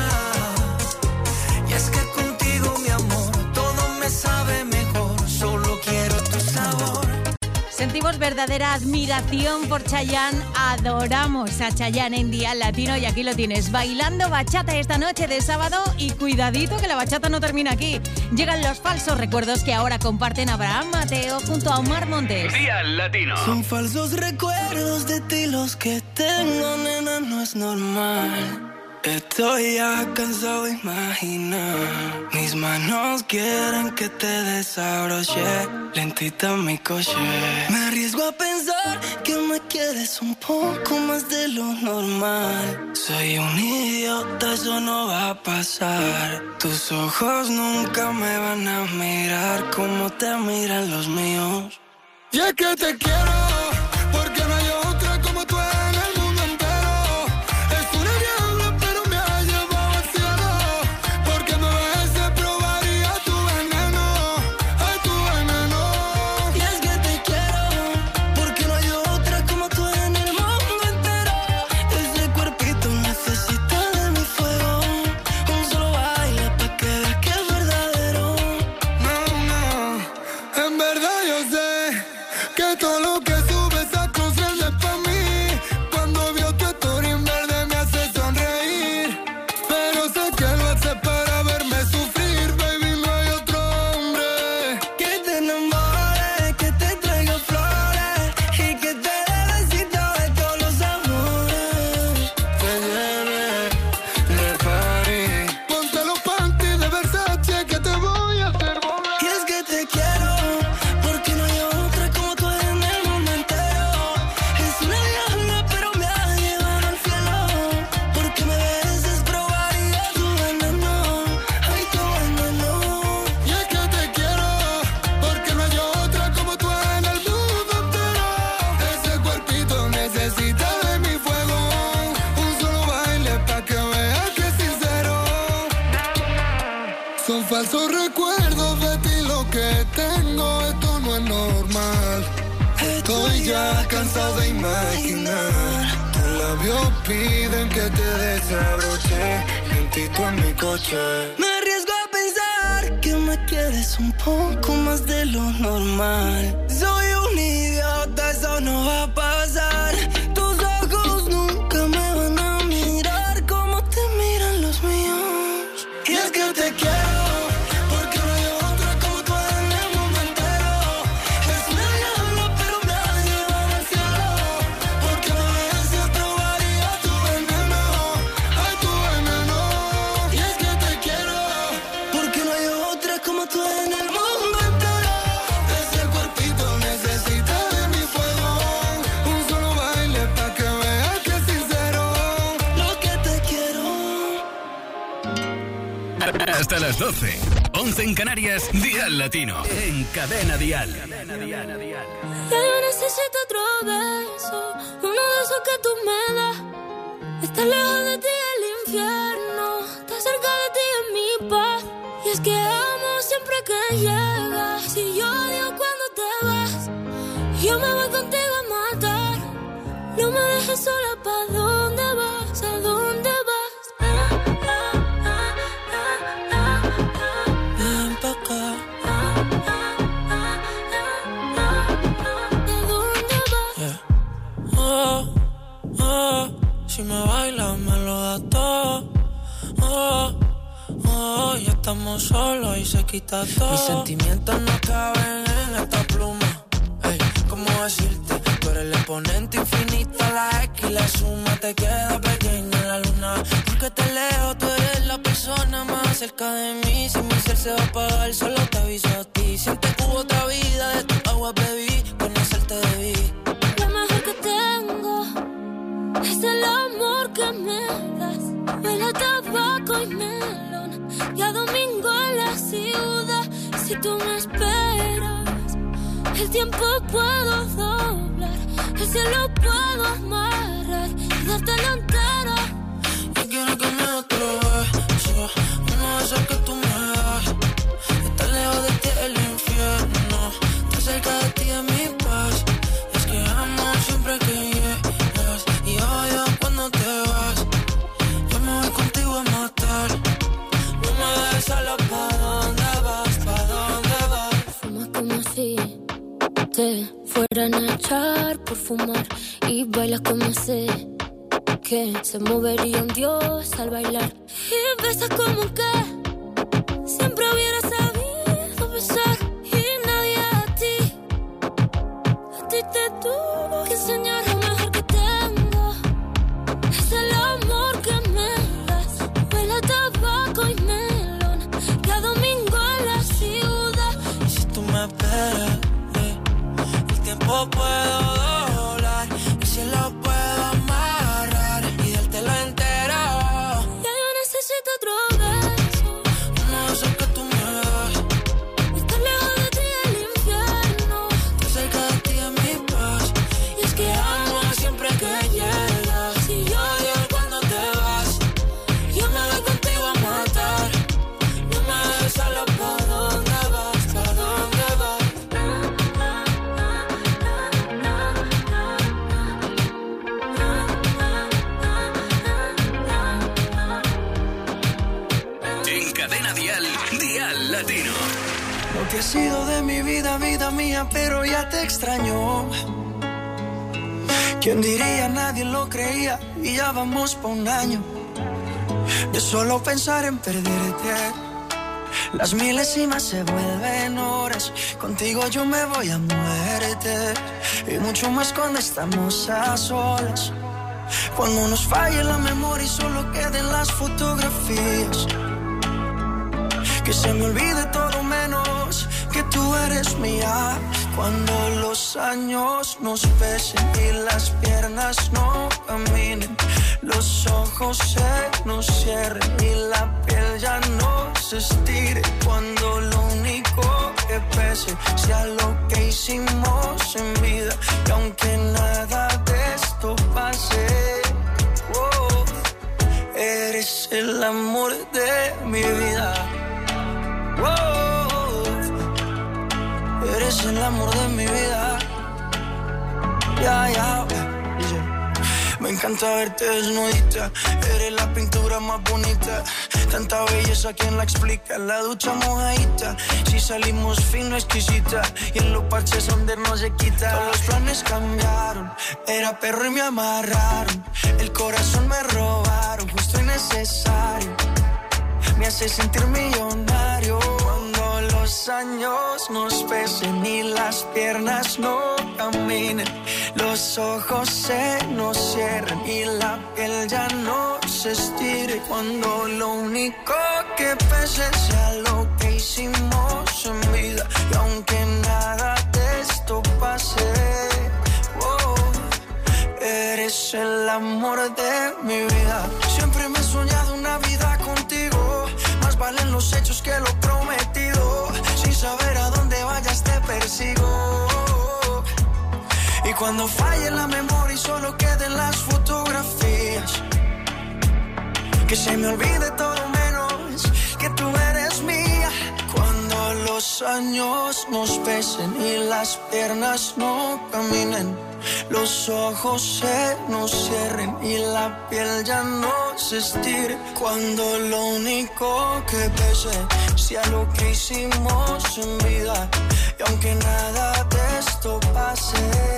Y es que contigo, mi amor, todo me sabe mejor. Solo quiero tu sabor. Sentimos verdadera admiración por Chayanne, adoramos a Chayanne en Día Latino y aquí lo tienes, bailando bachata esta noche de sábado y cuidadito que la bachata no termina aquí. Llegan los falsos recuerdos que ahora comparten Abraham Mateo junto a Omar Montes. Día Latino. Son falsos recuerdos de ti los que tengo, nena, no es normal. Estoy ya cansado de imaginar. Mis manos quieren que te desabroche lentita mi coche. Me arriesgo a pensar que me quieres un poco más de lo normal. Soy un idiota, eso no va a pasar. Tus ojos nunca me van a mirar como te miran los míos. Y es que te quiero porque no hay otra como tú en el mundo entero. Es una diabla pero me ha llevado al cielo. Porque me ves de probaría tu veneno, ay tu veneno. Y es que te quiero porque no hay otra como tú en el mundo entero. Ese cuerpito necesita de mi fuego. Un solo baile pa' que veas que es verdadero. No, no, en verdad yo sé que todo lo que sube esa cosa es pa' mí. Cuando veo tu story en verde me hace sonreír. Pero sé que lo falsos recuerdos de ti lo que tengo, esto no es normal. Estoy ya cansado de imaginar. Tus labios piden que te desabroche, lentito en mi coche. Me arriesgo a pensar que me quieres un poco más de lo normal. Soy un idiota, eso no va a pasar. Tus ojos nunca me van a mirar como te miran los míos. Y es que te quiero. Hasta las doce, once en Canarias, Dial Latino, en Cadena Dial. Ya yo necesito otro beso, uno de esos que tú me das. Estar lejos de ti es el infierno, estar cerca de ti es mi paz. Y es que amo siempre que llegas, y yo odio cuando te vas. Yo me voy contigo a matar, no me dejes sola, ¿pa' dónde vas? ¿A dónde vas? Si me bailas me lo das todo. Oh, oh, ya estamos solos y se quita todo. Mis sentimientos no caben en esta pluma. Ey, ¿cómo decirte? Tú eres el exponente infinito, la X y la suma te queda pequeña en la luna. Porque te leo, tú eres la persona más cerca de mí. Si mi ser se va a apagar, solo te aviso a ti. Sientes que hubo otra vida, de tu agua bebí, conocerte debí. Lo mejor que tengo es el amor que me das. Huele a tabaco y melón, y a domingo en la ciudad. Si tú me esperas, el tiempo puedo doblar, el cielo puedo amarrar y dártelo entero. Yo quiero que me otro beso, uno de esos que tú me das. Estar lejos de ti es el infierno, estar cerca de ti es mi paz. Es que amo siempre que llegas, y odio cuando te vas. Yo me voy contigo a matar, no me dejes sola, ¿pa' dónde vas? ¿Pa' dónde vas? Fumas como si te fueran a echar por fumar, y bailas como sé que se movería un dios al bailar. Y besas como que siempre hubiera sabido besar, y nadie a ti, a ti te tuvo que enseñar. Lo mejor que tengo es el amor que me das. Huele a tabaco y melón, y a domingo en la ciudad. Y si tú me esperas, eh, el tiempo puedo doblar, y si lo puedo amarrar y dártelo entero. Ya yo necesito otro beso, uno de esos que tú me das. estar lejos de ti es el infierno, Estar cerca de ti es mi paz. y es que amo Siempre que llegas, si yo odio cuando te vas. yo me voy contigo a matar. No me dejes sola, ¿pa' dónde vas? ¿Pa' dónde vas? En Cadena Dial, Dial Latino. Lo que ha sido de mi vida, vida mía, pero ya te extraño. ¿Quién diría? Nadie lo creía, y ya vamos pa' un año de solo pensar en perderte. Las milésimas se vuelven horas, contigo yo me voy a muerte. Y mucho más cuando estamos a solas, cuando nos falle la memoria y solo queden las fotografías. Que se me olvide todo menos que tú eres mía. Cuando los años nos pesen y las piernas no caminen, los ojos se nos cierren y la piel ya no se estire. Cuando lo único que pese sea lo que hicimos en vida, y aunque nada de esto pase, oh, eres el amor de mi vida. amor de mi vida. Ya, ya. Me encanta verte desnudita, eres la pintura más bonita. Tanta belleza, ¿quién la explica? La ducha mojadita, si salimos fino, exquisita. Y en los parches donde no se quita. Todos los planes cambiaron, era perro y me amarraron. El corazón me robaron, justo y necesario. Me hace sentir millonario. Cuando los años nos pesen y las piernas no caminen, los ojos se nos cierren y la piel ya no se estire. Cuando lo único que pese sea lo que hicimos en vida. Y aunque nada de esto pase, oh, eres el amor de mi vida. Siempre me he soñado una vida contigo. Más valen los hechos que lo prometido. Sin saber a dónde vayas te persigo. Y cuando falle la memoria y solo queden las fotografías, que se me olvide todo menos que tú eres mía. Cuando los años nos pesen y las piernas no caminen, los ojos se nos cierren y la piel ya no se estire. Cuando lo único que pese sea lo que hicimos en vida. Y aunque nada de esto pase,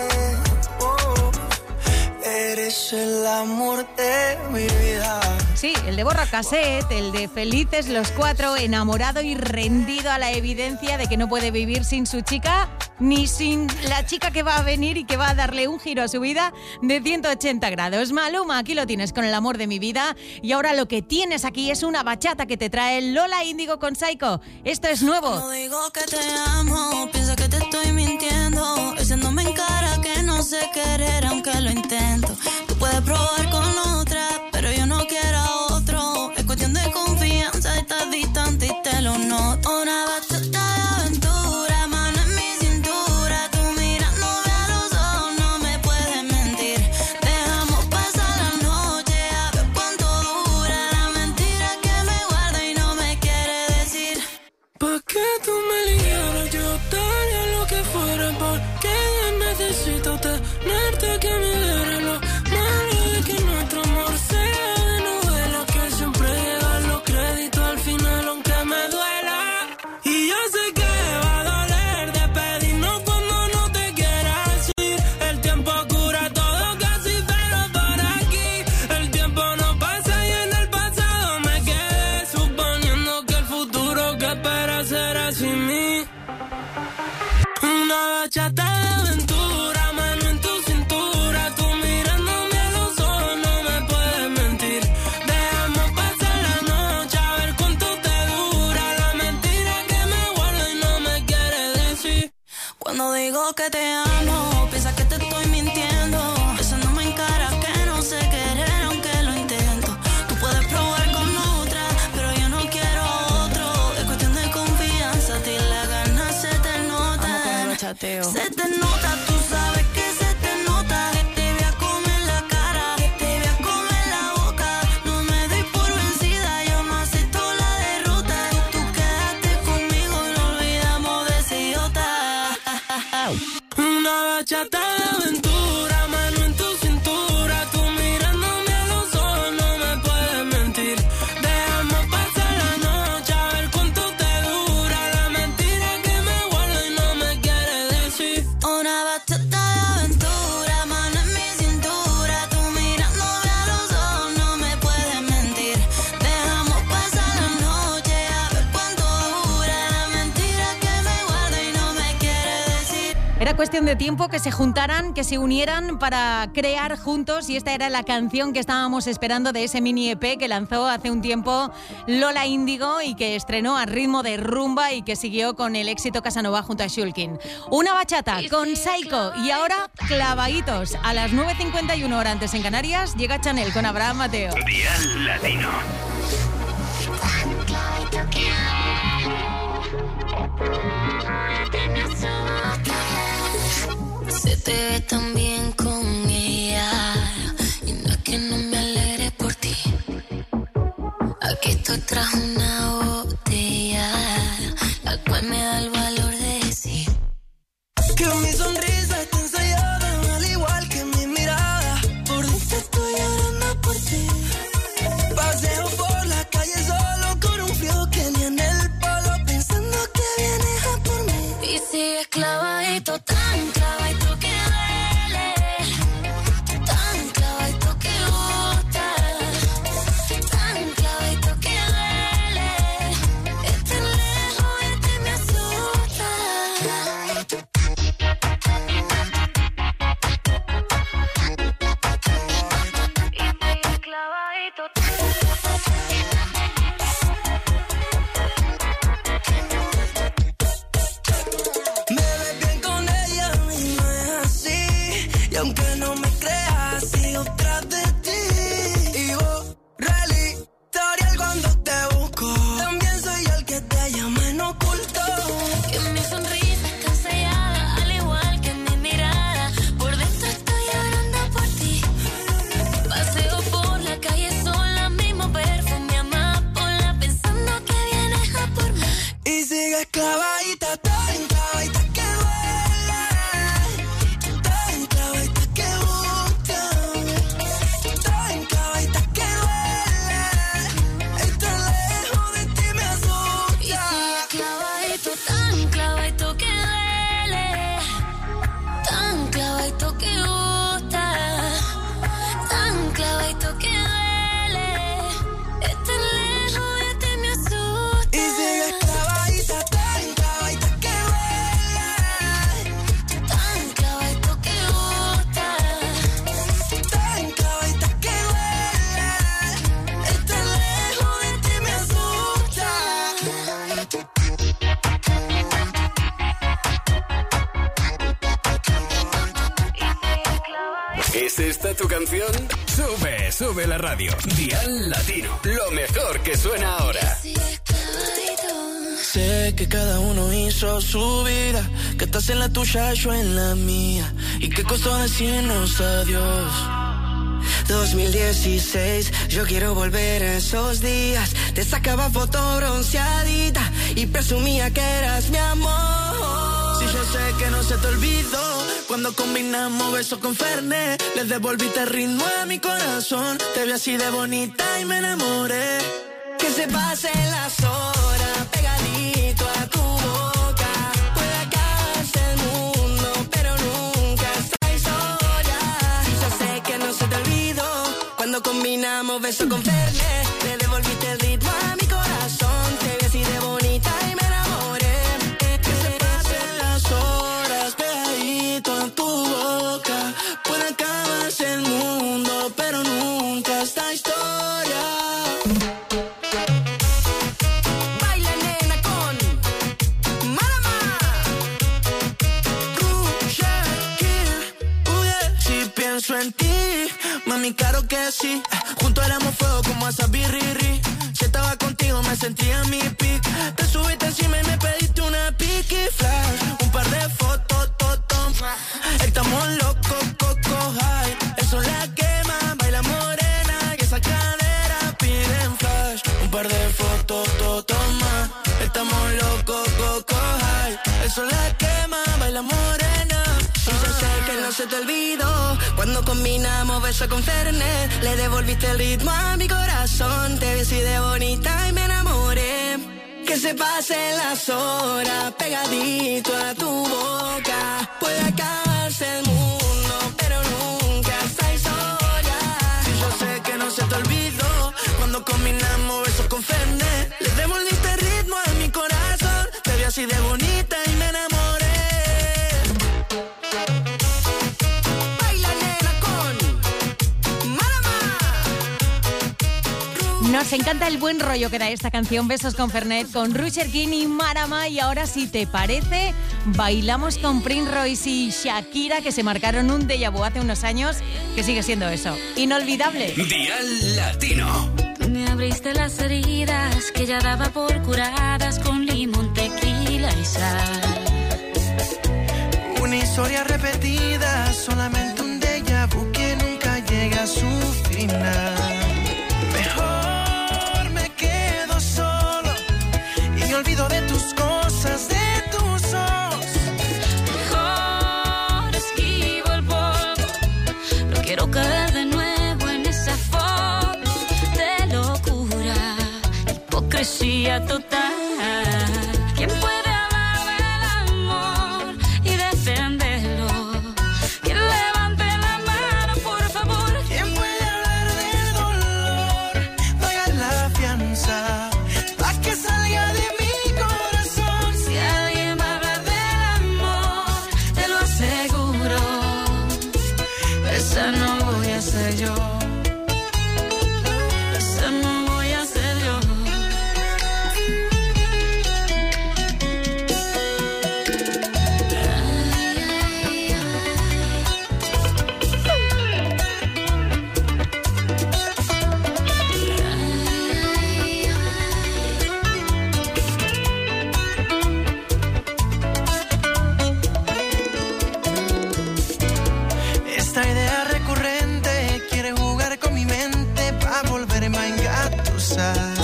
oh, eres el amor de mi vida. Sí, el de Borra Cassette, el de Felices los Cuatro, enamorado y rendido a la evidencia de que no puede vivir sin su chica, ni sin la chica que va a venir y que va a darle un giro a su vida de ciento ochenta grados. Maluma, aquí lo tienes con el amor de mi vida. Y ahora lo que tienes aquí es una bachata que te trae Lola Índigo con Saiko. Esto es nuevo. No digo que te amo, piensa que te estoy mintiendo, echándome en cara que no sé querer aunque lo intento. Tú puedes probar con otra, pero yo no quiero a otro. Es cuestión de confianza, estás distante y te lo noto. Una bachata de aventura, mano en mi cintura. Tú mirándome a los ojos, no me puedes mentir. Dejamos pasar la noche a ver cuánto dura la mentira que me guarda y no me quiere decir. ¿Pa' qué tú me ligaras? Yo daría lo que fuera porque necesito tenerte que me diera lo malo de que nuestro amor sea de novela, que siempre llegan los créditos al final aunque me duela. Y yo sé que va a doler despedirnos cuando no te quieras ir. El tiempo cura todo casi, pero por aquí el tiempo no pasa y en el pasado me quedé suponiendo que el futuro que espera será sin mí. Una bachata de aventura, mano en tu cintura. Tú mirándome a los ojos, no me puedes mentir. Dejamos pasar la noche a ver cuánto te dura la mentira que me guarda y no me quiere decir. Cuando digo que te amo, piensa que te estoy mintiendo, besándome en cara que no sé querer aunque lo intento. Tú puedes probar con otra, pero yo no quiero otro. Es cuestión de confianza, a ti la gana se te nota. Vamos con el bachateo. Se te nota, tú sabes que se te nota. Te voy a comer la cara, te voy a comer la boca. No me doy por vencida, yo no acepto la derrota. Tú quedaste conmigo y no olvidamos de ese idiota. Una bachata de aventura, mano en tu cintura. Tú mirándome a los ojos, no me puedes mentir. Dejamos pasar la noche a ver cuánto te dura la mentira que me guarda y no me quiere decir. Una bachata de aventura, mano en mi cintura. Tú mirándome a los ojos, no me puedes mentir. Dejamos pasar la noche a ver cuánto dura la mentira que me guarda y no me quiere decir. Era cuestión de tiempo que se juntaran, que se unieran para crear juntos, y esta era la canción que estábamos esperando de ese mini E P que lanzó hace un tiempo Lola Índigo y que estrenó a ritmo de rumba y que siguió con el éxito Casanova junto a Shulkin. Una bachata con Saiko y ahora clavaditos a las nueve cincuenta y una hora antes en Canarias llega Chanel con Abraham Mateo. Dial Latino. Se te ve tan bien con ella y no es que no me alegre por ti. Aquí estoy tras una botella, la cual me da el valor de decir: Que mi sonrisa está ensayada, al igual que mi mirada. Por dentro estoy llorando por ti. Paseo por la calle solo con un frío que ni en el polo, pensando que vienes a por mí. Y sigues clavadito, tan clavadito que duele, tan clavadito que gusta, tan clavadito que duele. Estar lejos de ti me asusta. Y sigues clavadito. Me ves bien con ella y no es así. Y aunque no me creas, sigo tras de ti. Y borra el historial cuando te busco. También soy yo el que te llama en oculto. Que mi sonrisa está ensayada, al igual que mi mirada. Por dentro estoy llorando por ti. Paseo por la calle sola, mismo perfume amapola, pensando que vienes a por mí. Y sigues clavadita, tan clavadita que duele, tan clavadita que gusta, tan clavadita que duele. Estar lejos de ti me asusta. Y sigues clavadito, tan clavadito que duele, tan clavadito que gusta, tan clavadito que duele. Estar lejos de ti me asusta. Y sigues clavadita, tan clavadita que duele, Tan clavadito que gusta, tan clavadita que duele. Estar lejos de ti me asusta. ¿Es esta tu canción? Sube, sube la radio. Dial Latino, lo mejor que suena ahora. Sé que cada uno hizo su vida, que estás en la tuya, yo en la mía, y que costó decirnos adiós. dos mil dieciséis, yo quiero volver a esos días. Te sacaba foto bronceadita y presumía que eras mi amor. Si yo sé que no se te olvidó, cuando combinamos besos con Fernet, le devolviste el ritmo a mi corazón. Te vi así de bonita y me enamoré. Que se pasen las horas pegadito a tu boca. Puede acabarse el mundo, pero nunca esta historia. Y yo sé que no se te olvidó, cuando combinamos besos con Fernet, le devolviste el ritmo a mi corazón. Te vi así de bonita y me enamoré. Que se pasen las horas pegadito a tu boca. Puede acabarse el mundo, pero nunca esta historia. Baila nena con Malama. Uh, yeah. Si pienso en ti, mami, claro que sí. Junto éramos fuego como esa birriri. Si estaba contigo me sentía mi pic. Te subiste encima y me pediste una pic y flash. Un par de fotos, toto. Estamos locos, coco high. Eso la quema, baila morena. Y esa cadera piden flash. Un par de fotos, toto más. Estamos locos, coco high. Eso la quema, baila morena. Y yo sé que no se te olvidó, cuando combinamos besos con Fernet, le devolviste el ritmo a mi corazón. Te vi así de bonita y me enamoré. Que se pasen las horas pegadito a tu boca. Puede acabarse el mundo, pero nunca esta historia. Y yo sé que no se te olvidó, cuando combinamos besos con Fernet, le devolviste el ritmo a mi corazón. Te vi así de bonita y me enamoré. Nos encanta el buen rollo que da esta canción, Besos con Fernet, con Roger King y Marama. Y ahora, si te parece, bailamos con Prince Royce y Shakira, que se marcaron un déjà vu hace unos años, que sigue siendo eso, inolvidable. Dial Latino. Me abriste las heridas que ya daba por curadas con limón, tequila y sal. Una historia repetida, solamente un déjà vu que nunca llega a su final. Mejor me quedo solo y olvido de tus cosas, de tus ojos. Mejor hipocresía total. ¿Quién puede hablar del amor y defenderlo? ¿Quién levante la mano, por favor? ¿Quién puede hablar del dolor? Pagar la fianza pa' que salga de mi corazón. Si alguien va a hablar del amor, te lo aseguro, esa no voy a ser yo. Esa no voy a ser yo. Esta idea recurrente quiere jugar con mi mente pa' volverme a engatusar.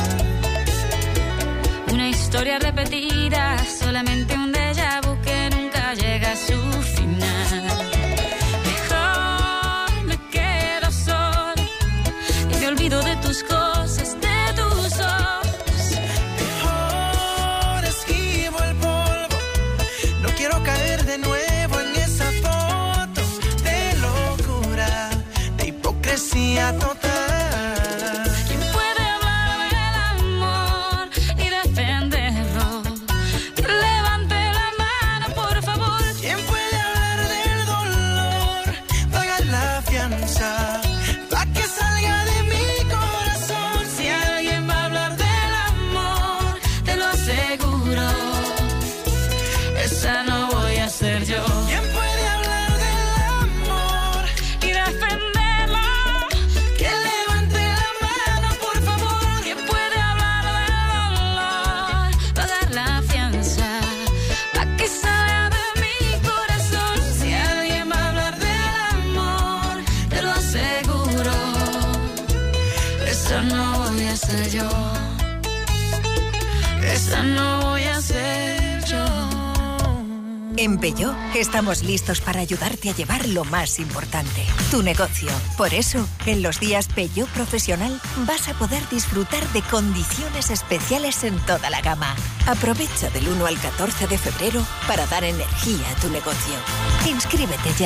Una historia repetida, solamente un déjà vu que nunca llega a su final. Mejor me quedo sola y me olvido de tus cosas, de tus ojos. Mejor esquivo el polvo, no quiero caer de nuevo en esa foto de locura, de hipocresía total. ¿Quién puede hablar del amor y defenderlo? Que levante la mano, por favor. ¿Quién puede hablar del dolor? Pagar la fianza pa' que salga de mi corazón. Si alguien va a hablar del amor, te lo aseguro, esa no voy a ser yo. ¿Quién puede hablar del amor? Y defenderlo, Que levante la mano, por favor. ¿quién puede hablar del dolor? Pagar la fianza pa' que salga de mi corazón. Si alguien va a hablar del amor, te lo aseguro, esa no voy a ser yo. Esa no voy a ser yo. En Peugeot estamos listos para ayudarte a llevar lo más importante, tu negocio. Por eso, en los días Peugeot Profesional vas a poder disfrutar de condiciones especiales en toda la gama. Aprovecha del uno al catorce de febrero para dar energía a tu negocio. Inscríbete ya